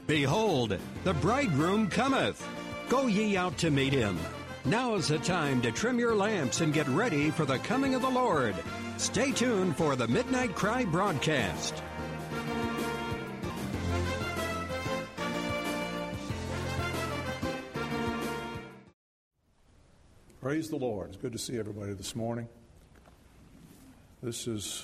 Behold, the bridegroom cometh. Go ye out to meet him. Now is the time to trim your lamps and get ready for the coming of the Lord. Stay tuned for the Midnight Cry broadcast. Praise the Lord. It's good to see everybody this morning. This is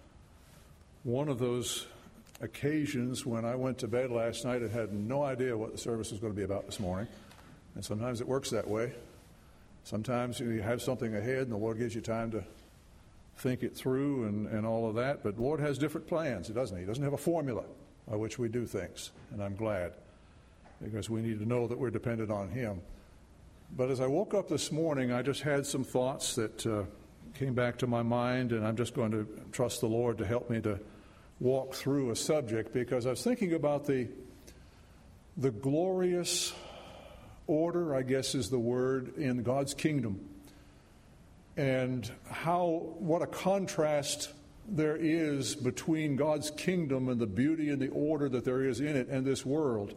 one of those occasions when I went to bed last night and had no idea what the service was going to be about this morning. And sometimes it works that way. Sometimes you have something ahead and the Lord gives you time to think it through and all of that. But the Lord has different plans, doesn't He? He doesn't have a formula by which we do things. And I'm glad, because we need to know that we're dependent on Him. But as I woke up this morning, I just had some thoughts that came back to my mind, and I'm just going to trust the Lord to help me to walk through a subject, because I was thinking about the glorious order, I guess is the word, in God's kingdom, and what a contrast there is between God's kingdom and the beauty and the order that there is in it and this world.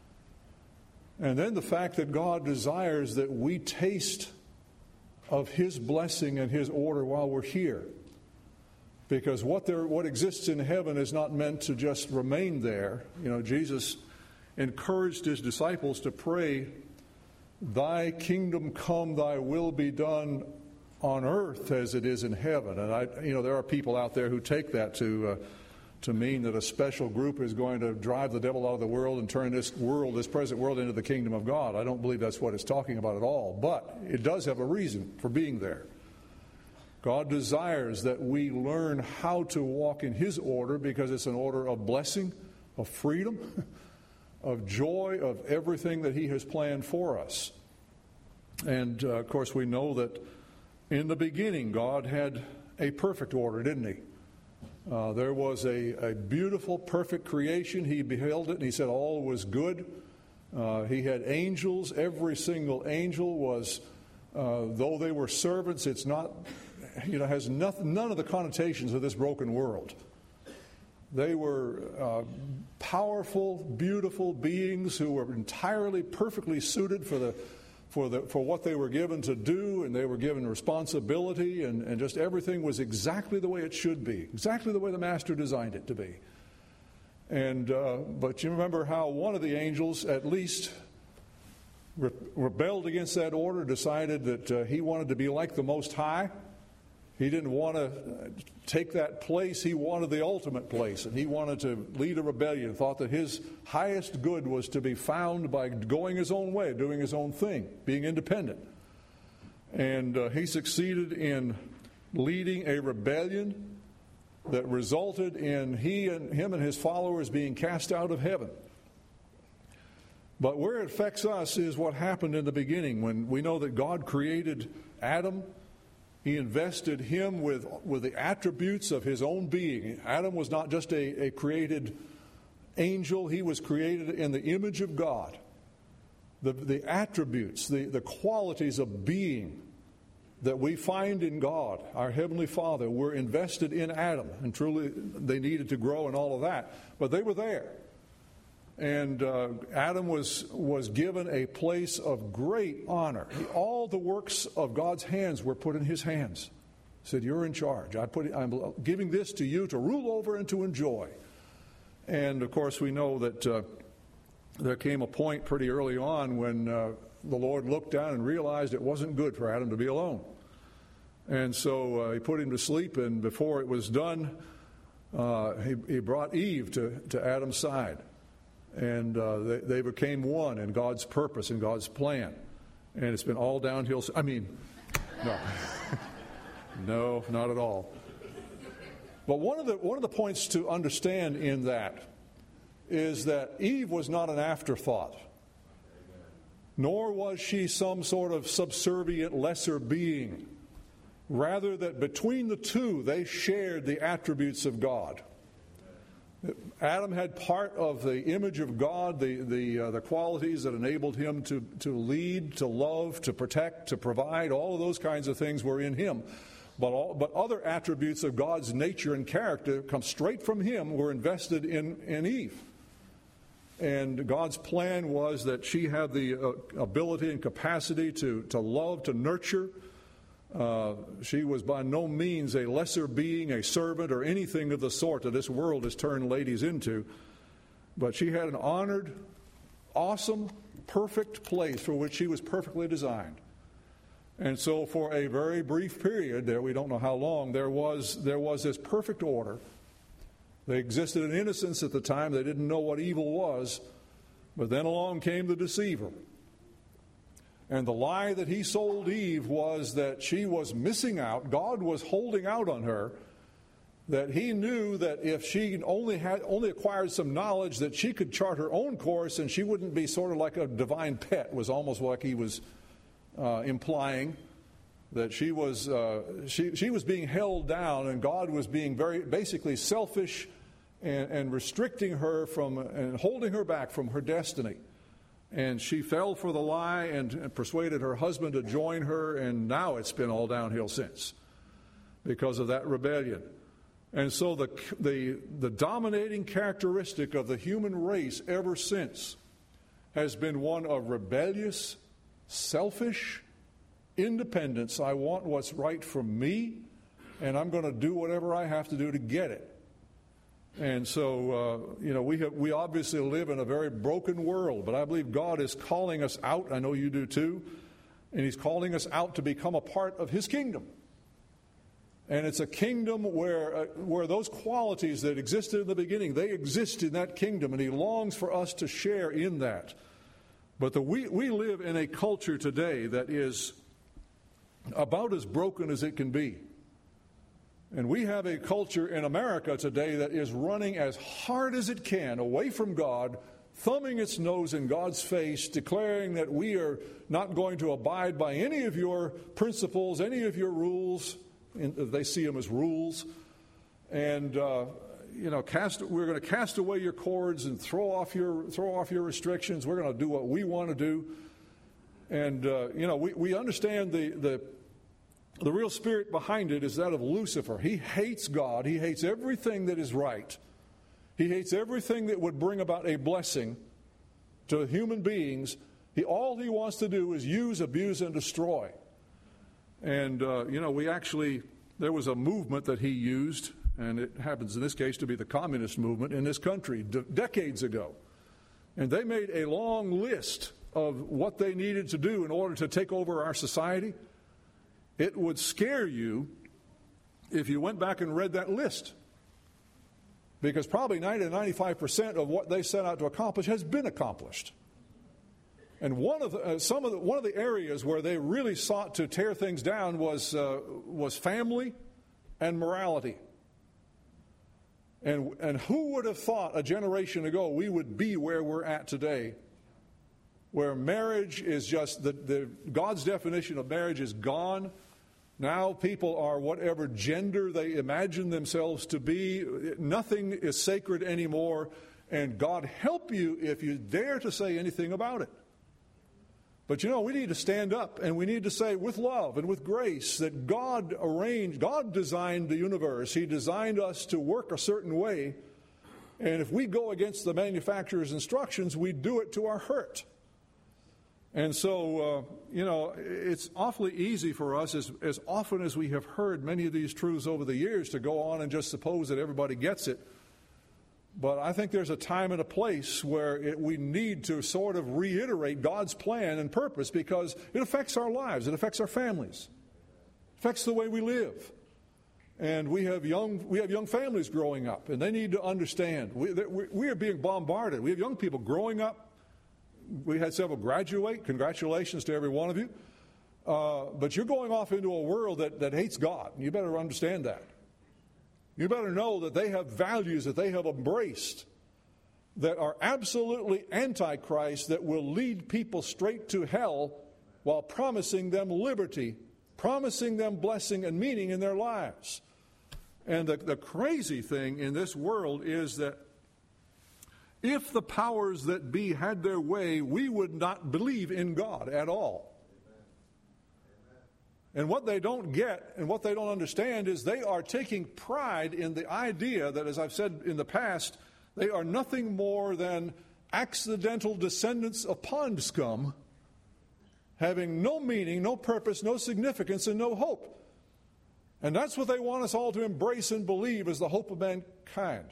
And then the fact that God desires that we taste of His blessing and His order while we're here. Because what exists in heaven is not meant to just remain there. You know, Jesus encouraged His disciples to pray, "Thy kingdom come, Thy will be done on earth as it is in heaven." And there are people out there who take that to mean that a special group is going to drive the devil out of the world and turn this present world, into the kingdom of God. I don't believe that's what it's talking about at all. But it does have a reason for being there. God desires that we learn how to walk in His order, because it's an order of blessing, of freedom, of joy, of everything that He has planned for us. And, of course, we know that in the beginning God had a perfect order, didn't He? There was a beautiful, perfect creation. He beheld it and He said all was good. He had angels. Every single angel was, though they were servants, it's not, has none of the connotations of this broken world. They were powerful, beautiful beings who were entirely, perfectly suited for what they were given to do, and they were given responsibility, and just everything was exactly the way it should be, exactly the way the Master designed it to be. And but you remember how one of the angels at least rebelled against that order, decided that he wanted to be like the Most High. He didn't want to take that place. He wanted the ultimate place, and he wanted to lead a rebellion, thought that his highest good was to be found by going his own way, doing his own thing, being independent. And he succeeded in leading a rebellion that resulted in him and his followers being cast out of heaven. But where it affects us is what happened in the beginning, when we know that God created Adam. He invested him with the attributes of his own being. Adam was not just a created angel. He was created in the image of God. The attributes, the qualities of being that we find in God, our Heavenly Father, were invested in Adam. And truly, they needed to grow and all of that. But they were there. And Adam was given a place of great honor. All the works of God's hands were put in his hands. He said, "You're in charge. I'm giving this to you to rule over and to enjoy." And, of course, we know that there came a point pretty early on when the Lord looked down and realized it wasn't good for Adam to be alone. And so He put him to sleep, and before it was done, He brought Eve to Adam's side. And they became one in God's purpose and God's plan. And it's been all downhill. I mean, no. No, not at all. But one of the points to understand in that is that Eve was not an afterthought. Nor was she some sort of subservient lesser being. Rather, that between the two, they shared the attributes of God. Adam had part of the image of God, the qualities that enabled him to lead, to love, to protect, to provide. All of those kinds of things were in him. But other attributes of God's nature and character come straight from him, were invested in Eve. And God's plan was that she had the ability and capacity to love, to nurture. She was by no means a lesser being, a servant, or anything of the sort that this world has turned ladies into. But she had an honored, awesome, perfect place for which she was perfectly designed. And so for a very brief period there, we don't know how long, there was this perfect order. They existed in innocence at the time. They didn't know what evil was. But then along came the deceiver. And the lie that he sold Eve was that she was missing out. God was holding out on her. That he knew that if she only acquired some knowledge, that she could chart her own course and she wouldn't be sort of like a divine pet, was almost like he was implying. That she was being held down, and God was being very basically selfish and restricting her from and holding her back from her destiny. And she fell for the lie and persuaded her husband to join her, and now it's been all downhill since because of that rebellion. And so the dominating characteristic of the human race ever since has been one of rebellious, selfish independence. I want what's right for me, and I'm going to do whatever I have to do to get it. And so, we obviously live in a very broken world, but I believe God is calling us out. I know you do too. And He's calling us out to become a part of His kingdom. And it's a kingdom where those qualities that existed in the beginning, they exist in that kingdom, and He longs for us to share in that. But we live in a culture today that is about as broken as it can be. And we have a culture in America today that is running as hard as it can away from God, thumbing its nose in God's face, declaring that we are not going to abide by any of your principles, any of your rules. They see them as rules. And we're going to cast away your cords and throw off your restrictions. We're going to do what we want to do. And we understand the real spirit behind it is that of Lucifer. He hates God. He hates everything that is right. He hates everything that would bring about a blessing to human beings. All he wants to do is use, abuse, and destroy. And, there was a movement that he used, and it happens in this case to be the communist movement in this country decades ago. And they made a long list of what they needed to do in order to take over our society. It would scare you if you went back and read that list, because probably 90 to 95% of what they set out to accomplish has been accomplished. And one of the areas where they really sought to tear things down was family and morality. And who would have thought a generation ago we would be where we're at today, where marriage is just God's definition of marriage is gone. Now people are whatever gender they imagine themselves to be. Nothing is sacred anymore, and God help you if you dare to say anything about it. But we need to stand up, and we need to say with love and with grace that God designed the universe. He designed us to work a certain way, and if we go against the manufacturer's instructions, we do it to our hurt. And so, it's awfully easy for us, as often as we have heard many of these truths over the years, to go on and just suppose that everybody gets it. But I think there's a time and a place where we need to sort of reiterate God's plan and purpose, because it affects our lives, it affects our families, it affects the way we live. And we have young families growing up, and they need to understand. We are being bombarded. We have young people growing up. We had several graduate. Congratulations to every one of you. But you're going off into a world that hates God. You better understand that. You better know that they have values that they have embraced that are absolutely antichrist, that will lead people straight to hell while promising them liberty, promising them blessing and meaning in their lives. And the crazy thing in this world is that if the powers that be had their way, we would not believe in God at all. And what they don't get and what they don't understand is they are taking pride in the idea that, as I've said in the past, they are nothing more than accidental descendants of pond scum, having no meaning, no purpose, no significance, and no hope. And that's what they want us all to embrace and believe as the hope of mankind.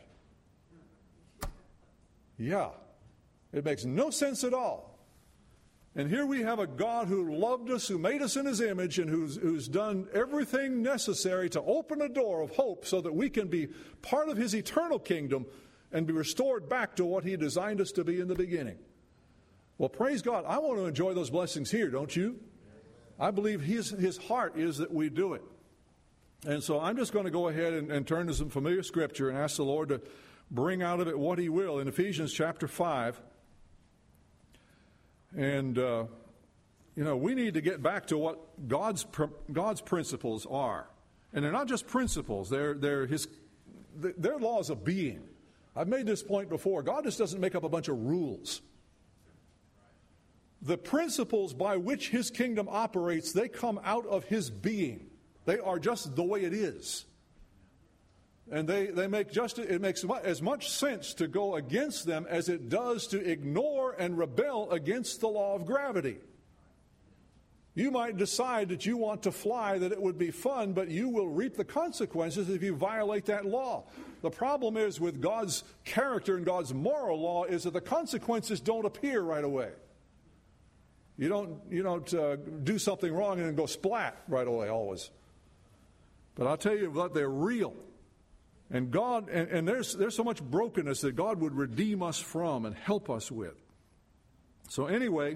Yeah, it makes no sense at all. And here we have a God who loved us, who made us in His image, and who's done everything necessary to open a door of hope so that we can be part of His eternal kingdom and be restored back to what He designed us to be in the beginning. Well, praise God. I want to enjoy those blessings here, don't you? I believe His heart is that we do it. And so I'm just going to go ahead and turn to some familiar scripture and ask the Lord to bring out of it what He will. In Ephesians chapter 5, and, we need to get back to what God's principles are. And they're not just principles. They're laws of being. I've made this point before. God just doesn't make up a bunch of rules. The principles by which His kingdom operates, they come out of His being. They are just the way it is. And it makes as much sense to go against them as it does to ignore and rebel against the law of gravity. You might decide that you want to fly, that it would be fun, but you will reap the consequences if you violate that law. The problem is with God's character and God's moral law is that the consequences don't appear right away. You don't do something wrong and then go splat right away always. But I'll tell you what, they're real. And God, and there's so much brokenness that God would redeem us from and help us with. So anyway,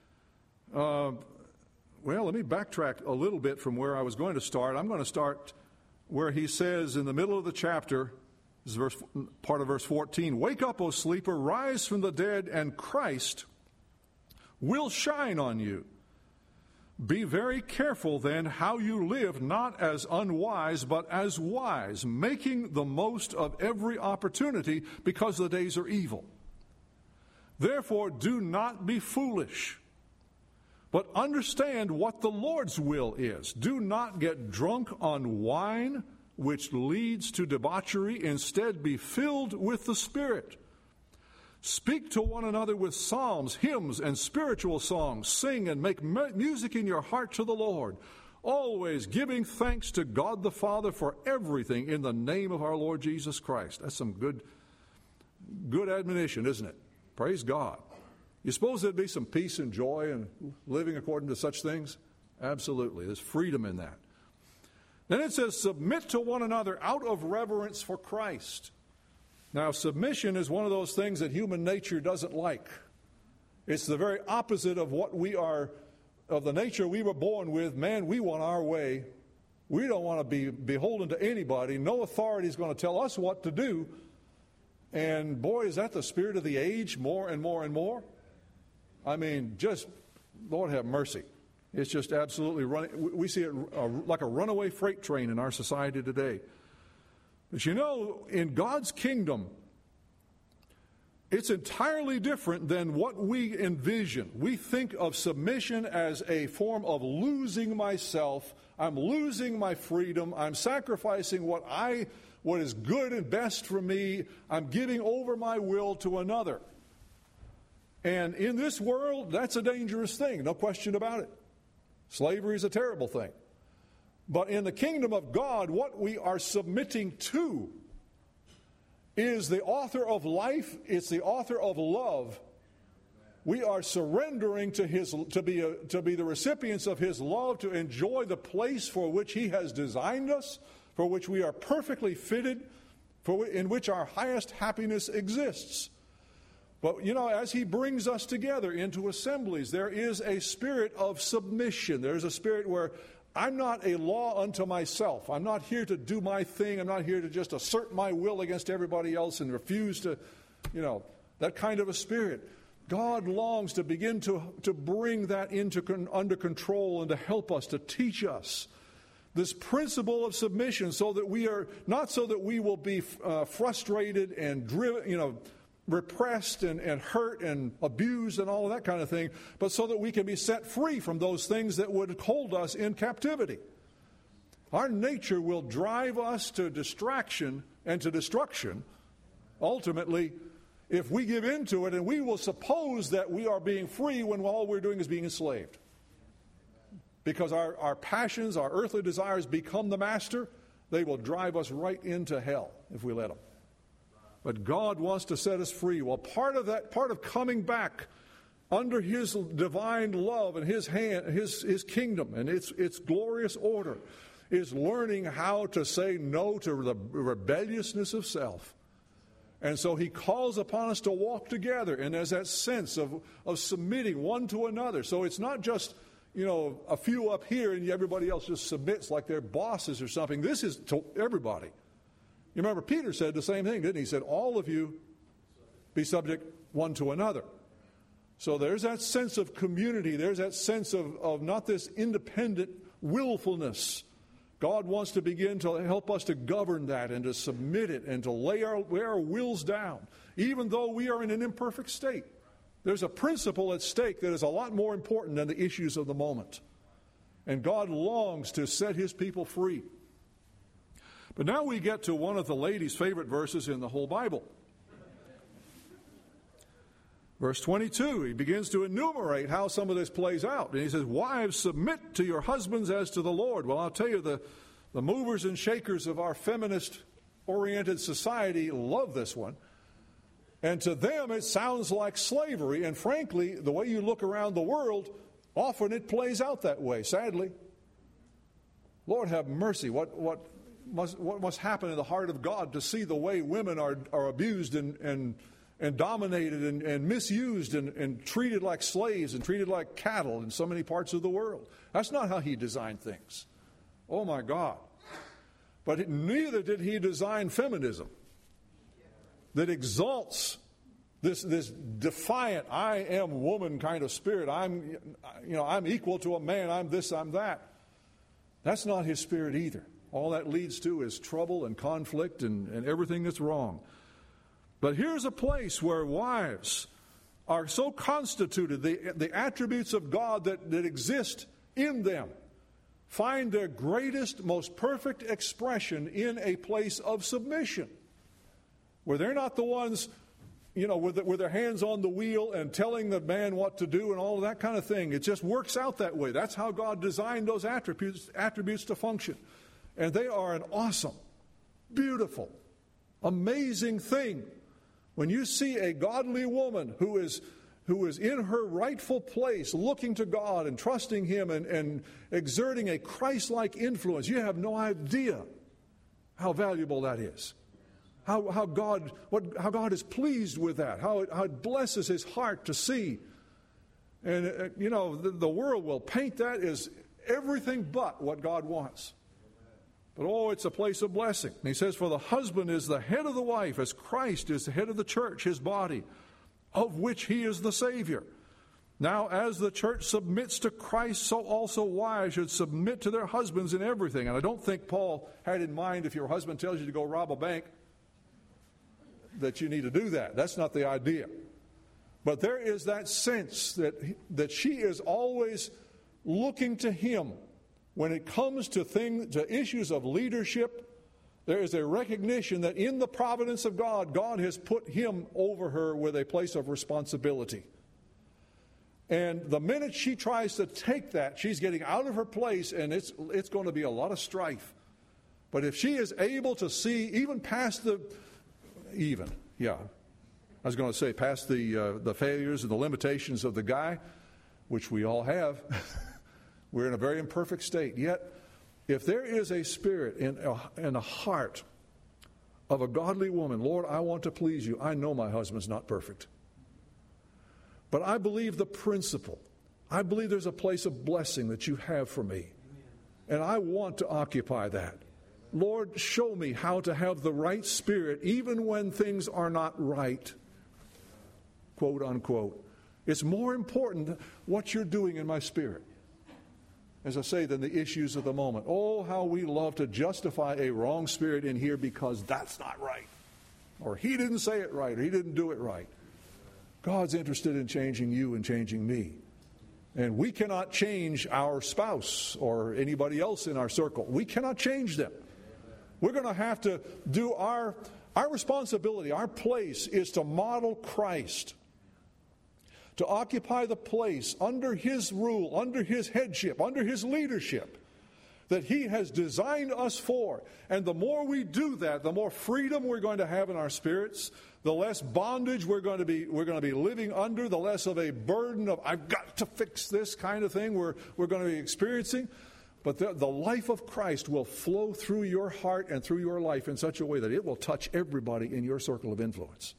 let me backtrack a little bit from where I was going to start. I'm going to start where he says in the middle of the chapter, this is part of verse 14, "Wake up, O sleeper, rise from the dead, and Christ will shine on you. Be very careful then how you live, not as unwise, but as wise, making the most of every opportunity, because the days are evil. Therefore, do not be foolish, but understand what the Lord's will is. Do not get drunk on wine, which leads to debauchery. Instead, be filled with the Spirit. Speak to one another with psalms, hymns, and spiritual songs. Sing and make music in your heart to the Lord, always giving thanks to God the Father for everything in the name of our Lord Jesus Christ." That's some good admonition, isn't it? Praise God. You suppose there'd be some peace and joy in living according to such things? Absolutely. There's freedom in that. Then it says, "Submit to one another out of reverence for Christ." Now, submission is one of those things that human nature doesn't like. It's the very opposite of what we are, of the nature we were born with. Man, we want our way. We don't want to be beholden to anybody. No authority is going to tell us what to do. And boy, is that the spirit of the age more and more and more. I mean, just, Lord have mercy. It's just absolutely running. We see it like a runaway freight train in our society today. But in God's kingdom, it's entirely different than what we envision. We think of submission as a form of losing myself. I'm losing my freedom. I'm sacrificing what is good and best for me. I'm giving over my will to another. And in this world, that's a dangerous thing, no question about it. Slavery is a terrible thing. But in the kingdom of God, what we are submitting to is the author of life. It's the author of love. We are surrendering to to be the recipients of His love, to enjoy the place for which He has designed us, for which we are perfectly fitted, in which our highest happiness exists. But, as He brings us together into assemblies, there is a spirit of submission. There's a spirit where I'm not a law unto myself. I'm not here to do my thing. I'm not here to just assert my will against everybody else and refuse to, that kind of a spirit. God longs to begin to bring that under control and to help us, to teach us this principle of submission, so that we are not so that we will be frustrated and driven, repressed and hurt and abused and all of that kind of thing, but so that we can be set free from those things that would hold us in captivity. Our nature will drive us to distraction and to destruction, ultimately, if we give into it, and we will suppose that we are being free when all we're doing is being enslaved. Because our passions, our earthly desires become the master, they will drive us right into hell if we let them. But God wants to set us free. Well, part of coming back under His divine love and His hand, His kingdom and its glorious order, is learning how to say no to the rebelliousness of self. And so He calls upon us to walk together, and there's that sense of submitting one to another. So it's not just, a few up here and everybody else just submits like they're bosses or something. This is to everybody. You remember Peter said the same thing, didn't he? He said, all of you be subject one to another. So there's that sense of community. There's that sense of not this independent willfulness. God wants to begin to help us to govern that and to submit it and to lay our wills down, even though we are in an imperfect state. There's a principle at stake that is a lot more important than the issues of the moment. And God longs to set His people free. But now we get to one of the ladies' favorite verses in the whole Bible. Verse 22, he begins to enumerate how some of this plays out. And he says, wives, submit to your husbands as to the Lord. Well, I'll tell you, the movers and shakers of our feminist-oriented society love this one. And to them, it sounds like slavery. And frankly, the way you look around the world, often it plays out that way, sadly. Lord have mercy. What must happen in the heart of God to see the way women are abused and dominated and misused and treated like slaves and treated like cattle in so many parts of the world. That's not how He designed things. Oh my God. But neither did He design feminism that exalts this defiant, I am woman kind of spirit. I'm equal to a man. I'm this, I'm that. That's not His spirit either. All that leads to is trouble and conflict and everything that's wrong. But here's a place where wives are so constituted, the attributes of God that exist in them find their greatest, most perfect expression in a place of submission, where they're not the ones, with their hands on the wheel and telling the man what to do and all of that kind of thing. It just works out that way. That's how God designed those attributes to function. And they are an awesome, beautiful, amazing thing. When you see a godly woman who is in her rightful place, looking to God and trusting Him and exerting a Christ-like influence, you have no idea how valuable that is. How God is pleased with that. How it blesses His heart to see. And the world will paint that as everything but what God wants. But it's a place of blessing. And he says, for the husband is the head of the wife, as Christ is the head of the church, His body, of which He is the Savior. Now, as the church submits to Christ, so also wives should submit to their husbands in everything. And I don't think Paul had in mind, if your husband tells you to go rob a bank, that you need to do that. That's not the idea. But there is that sense that she is always looking to him. When it comes to issues of leadership, there is a recognition that in the providence of God, God has put him over her with a place of responsibility. And the minute she tries to take that, she's getting out of her place, and it's going to be a lot of strife. But if she is able to see even past past the failures and the limitations of the guy, which we all have, we're in a very imperfect state. Yet, if there is a spirit in a heart of a godly woman, Lord, I want to please you. I know my husband's not perfect. But I believe the principle. I believe there's a place of blessing that you have for me. And I want to occupy that. Lord, show me how to have the right spirit even when things are not right. Quote, unquote. It's more important what you're doing in my spirit, as I say, than the issues of the moment. Oh, how we love to justify a wrong spirit in here because that's not right. Or he didn't say it right, or he didn't do it right. God's interested in changing you and changing me. And we cannot change our spouse or anybody else in our circle. We cannot change them. We're going to have to do our Our responsibility, our place is to model Christ, to occupy the place under His rule, under His headship, under His leadership that He has designed us for. And the more we do that, the more freedom we're going to have in our spirits, the less bondage we're going to be living under, the less of a burden of I've got to fix this kind of thing we're going to be experiencing. But the life of Christ will flow through your heart and through your life in such a way that it will touch everybody in your circle of influence.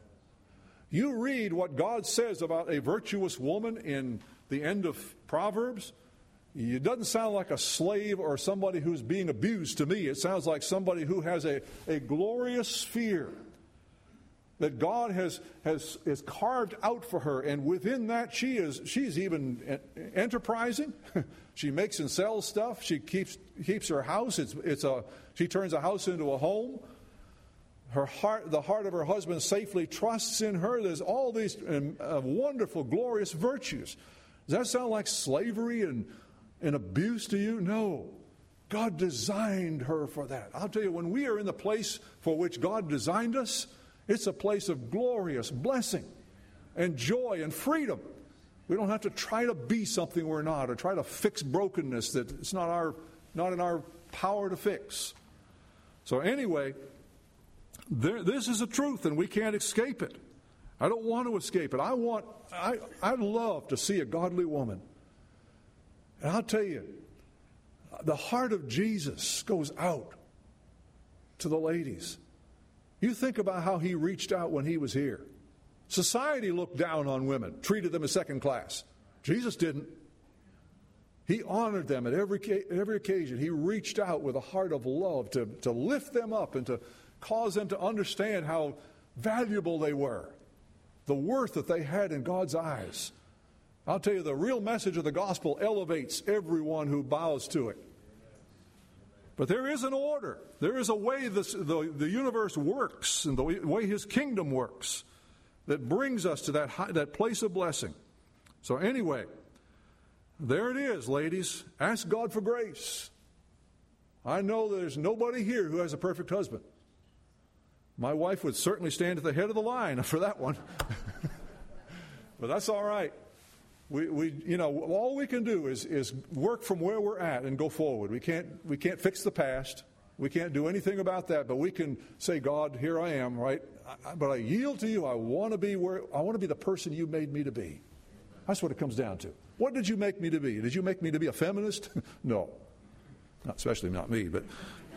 You read what God says about a virtuous woman in the end of Proverbs, it doesn't sound like a slave or somebody who's being abused to me. It sounds like somebody who has a glorious sphere that God has carved out for her, and within that she's even enterprising. She makes and sells stuff. She keeps her house. She turns a house into a home. The heart of her husband safely trusts in her. There's all these wonderful, glorious virtues. Does that sound like slavery and abuse to you? No. God designed her for that. I'll tell you, when we are in the place for which God designed us, it's a place of glorious blessing and joy and freedom. We don't have to try to be something we're not, or try to fix brokenness that it's not in our power to fix. So anyway, this is a truth, and we can't escape it. I don't want to escape it. I'd love to see a godly woman. And I'll tell you, the heart of Jesus goes out to the ladies. You think about how He reached out when He was here. Society looked down on women, treated them as second class. Jesus didn't. He honored them at every occasion. He reached out with a heart of love to lift them up and to cause them to understand how valuable they were, the worth that they had in God's eyes. I'll tell you, the real message of the gospel elevates everyone who bows to it. But there is an order. There is a way the universe works, and the way His kingdom works, that brings us to that place of blessing. So anyway, there it is, ladies. Ask God for grace. I know there's nobody here who has a perfect husband. My wife would certainly stand at the head of the line for that one. But that's all right. All we can do is work from where we're at and go forward. We can't fix the past. We can't do anything about that, but we can say, God, here I am, right? But I yield to you. I want to be the person you made me to be. That's what it comes down to. What did you make me to be? Did you make me to be a feminist? No. Especially not me, but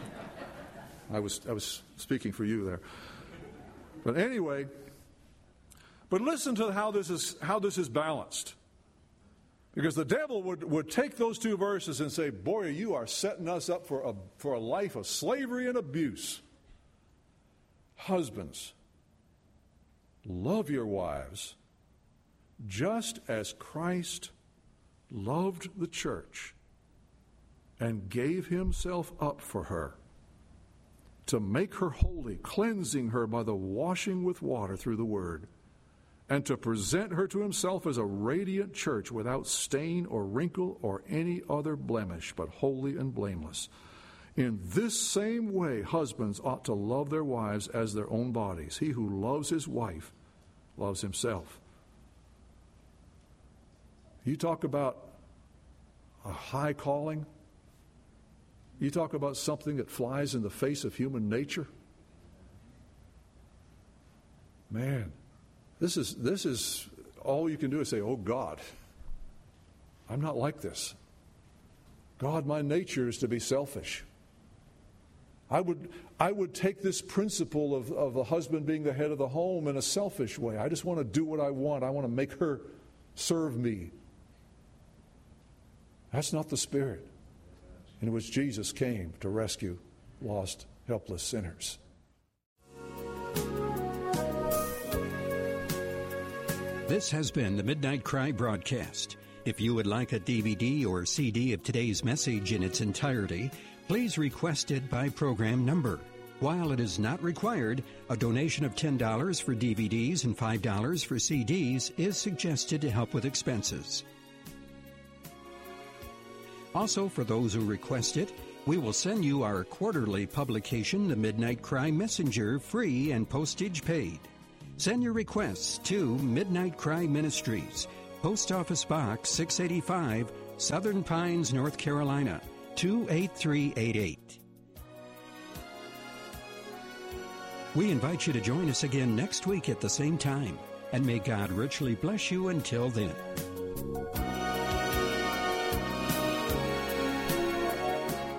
I was speaking for you there. But anyway, listen to how this is balanced. Because the devil would take those two verses and say, boy, you are setting us up for a life of slavery and abuse. Husbands, love your wives just as Christ loved the church and gave Himself up for her, to make her holy, cleansing her by the washing with water through the Word, and to present her to Himself as a radiant church without stain or wrinkle or any other blemish, but holy and blameless. In this same way, husbands ought to love their wives as their own bodies. He who loves his wife loves himself. You talk about a high calling. You talk about something that flies in the face of human nature. Man, this is all you can do is say, oh God, I'm not like this. God, my nature is to be selfish. I would take this principle of the husband being the head of the home in a selfish way. I just want to do what I want. I want to make her serve me. That's not the spirit in which Jesus came to rescue lost, helpless sinners. This has been the Midnight Cry broadcast. If you would like a DVD or CD of today's message in its entirety, please request it by program number. While it is not required, a donation of $10 for DVDs and $5 for CDs is suggested to help with expenses. Also, for those who request it, We will send you our quarterly publication, The Midnight Cry Messenger, free and postage paid. Send your requests to Midnight Cry Ministries, Post Office Box 685, Southern Pines, North Carolina, 28388. We invite you to join us again next week at the same time, and may God richly bless you until then.